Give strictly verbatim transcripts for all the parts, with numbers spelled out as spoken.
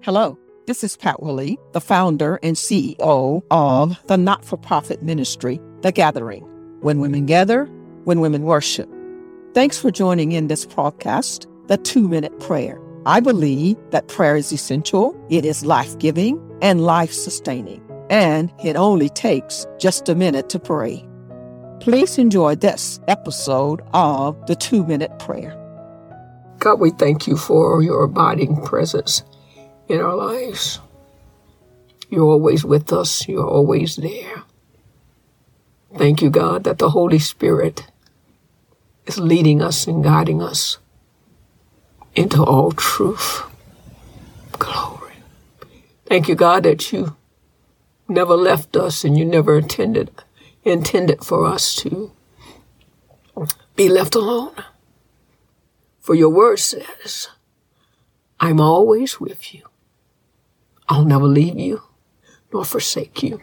Hello, this is Pat Willie, the founder and C E O of the not-for-profit ministry, The Gathering. When women gather, when women worship. Thanks for joining in this podcast, The Two-Minute Prayer. I believe that prayer is essential, it is life-giving and life-sustaining, and it only takes just a minute to pray. Please enjoy this episode of The Two-Minute Prayer. God, we thank you for your abiding presence in our lives. You're always with us. You're always there. Thank you, God, that the Holy Spirit is leading us and guiding us into all truth. Glory. Thank you, God, that you never left us and you never intended, intended for us to be left alone. For your word says, I'm always with you. I'll never leave you nor forsake you.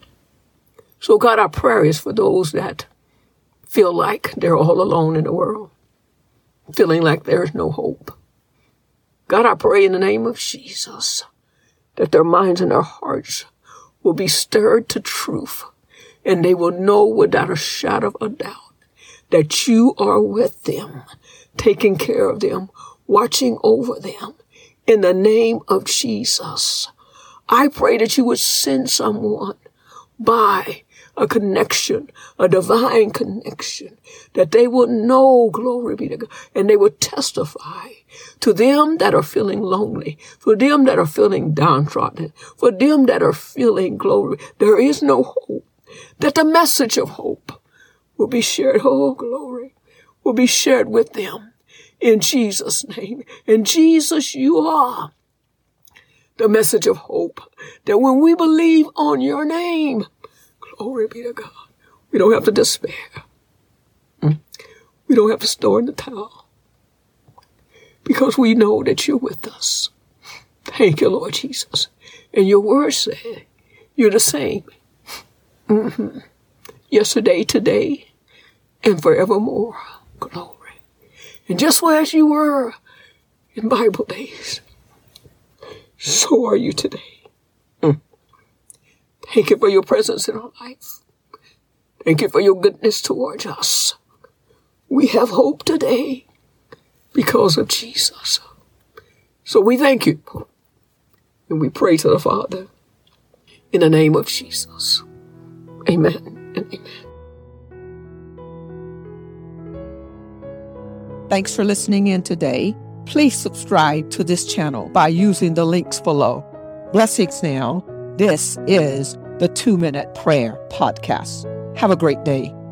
So God, our prayer is for those that feel like they're all alone in the world, feeling like there is no hope. God, I pray in the name of Jesus that their minds and their hearts will be stirred to truth, and they will know without a shadow of a doubt that you are with them, taking care of them, watching over them. In the name of Jesus, I pray that you would send someone by a connection, a divine connection, that they will know, glory be to God, and they will testify to them that are feeling lonely, for them that are feeling downtrodden, for them that are feeling, glory, there is no hope, that the message of hope will be shared, oh, glory, will be shared with them in Jesus' name. And Jesus, you are the message of hope, that when we believe on your name, glory be to God, we don't have to despair. We don't have to throw in the towel, because we know that you're with us. Thank you, Lord Jesus. And your word said you're the same. Mm-hmm. Yesterday, today, and forevermore. Glory. And just as you were in Bible days, so are you today. Mm. Thank you for your presence in our life. Thank you for your goodness towards us. We have hope today because of Jesus. So we thank you. And we pray to the Father in the name of Jesus. Amen and amen. Thanks for listening in today. Please subscribe to this channel by using the links below. Blessings now. This is the Two Minute Prayer Podcast. Have a great day.